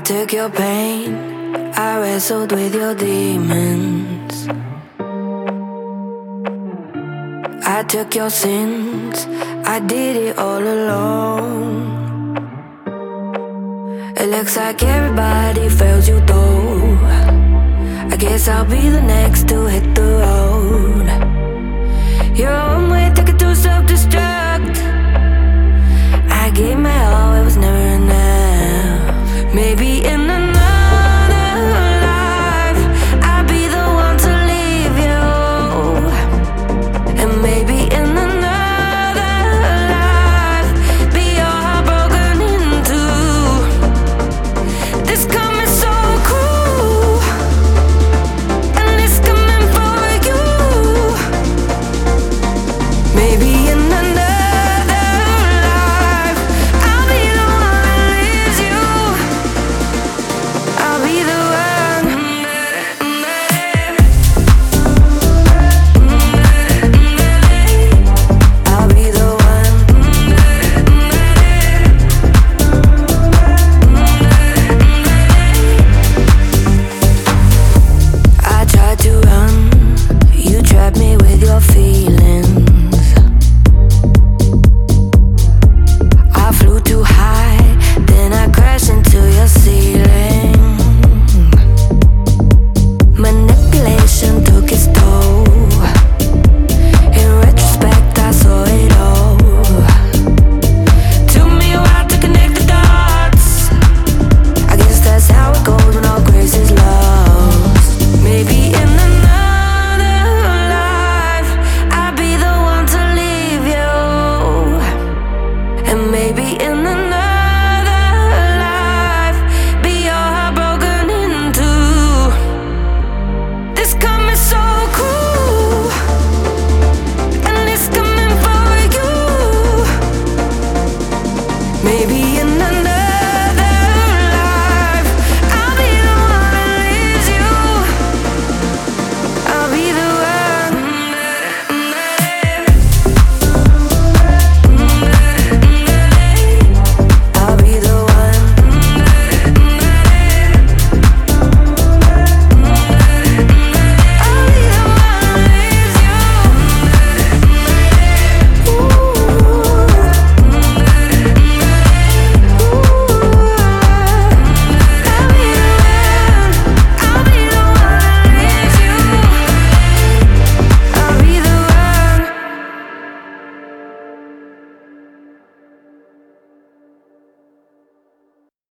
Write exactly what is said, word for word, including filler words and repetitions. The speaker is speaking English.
took your pain, I wrestled with your demons. I took your sins, I did it all alone. It looks like everybody fails you though. I guess I'll be the next to hit the road.